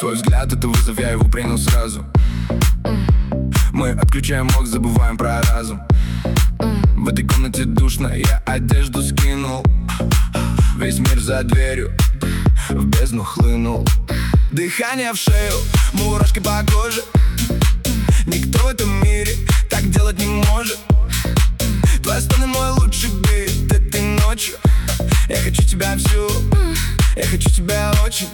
Твой взгляд — это вызов, я его принял сразу. Мы отключаем мозг, забываем про разум. В этой комнате душно, я одежду скинул. Весь мир за дверью, в бездну хлынул. Дыхание в шею, мурашки по коже. Никто в этом мире так делать не может. Твои стоны мой лучший бит этой ночью. Я хочу тебя всю, я хочу тебя очень.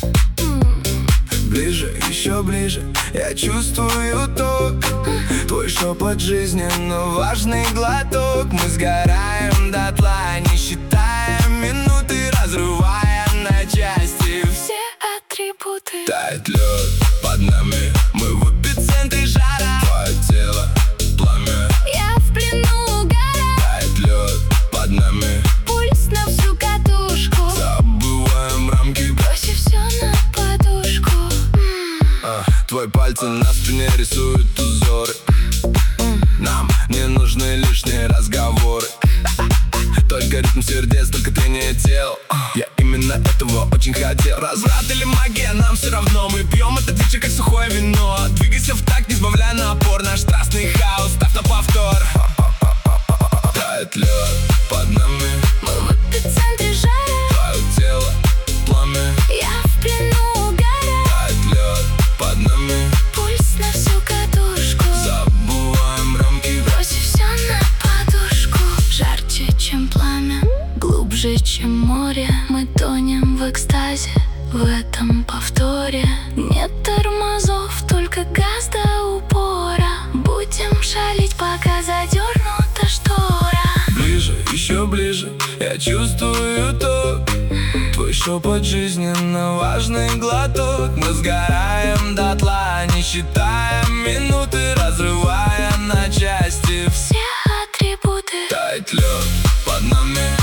Ближе, еще ближе, я чувствую ток. Твой шепот жизненно важный глоток. Мы сгораем дотла, не считая минуты, разрывая на части все атрибуты. Тает лед под нами, мы в эпицентре жара. Твое тело пламя, Я в плену угара. тает лед под нами. Пульс на всю катушку. Забываем рамки, Бросив все на подушку. твои пальцы на спине рисуют узоры. Нам не нужны лишние разговоры. Только ритм сердец, только трение тел. Я именно этого очень хотел. Разврат или магия, нам все равно. Мы пьем этот вечер как сухое вино. Двигайся в такт, не сбавляй напор. Наш страстный хаос, ставь на повтор. Тает лед под нами, Мы в эпицентре жара. твое тело пламя. Я в плену угара. Тает лед под нами, Пульс на всю катушку. забываем рамки. Бросив все на подушку. Жарче, чем пламя, глубже, чем море. Мы тонем в экстазе, в этом повторе. Нет тормозов, только газ до упора. Будем шалить, пока задернута штора. Ближе, еще ближе, я чувствую ток. Твой шепот жизненно важный глоток. Мы сгораем дотла, не считая минуты, разрывая на части Все атрибуты. Тает лед под нами.